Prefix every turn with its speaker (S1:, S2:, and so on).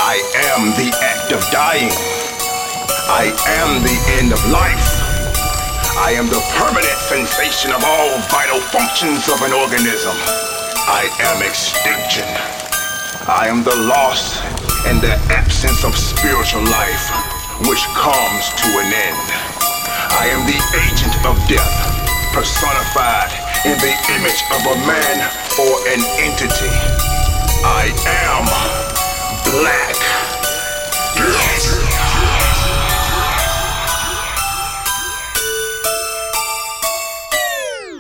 S1: I am the act of dying. I am the end of life. I am the permanent cessation of all vital functions of an organism. I am extinction. I am the loss and the absence of spiritual life, which comes to an end. I am the agent of death, personified in the image of a man or an entity. I am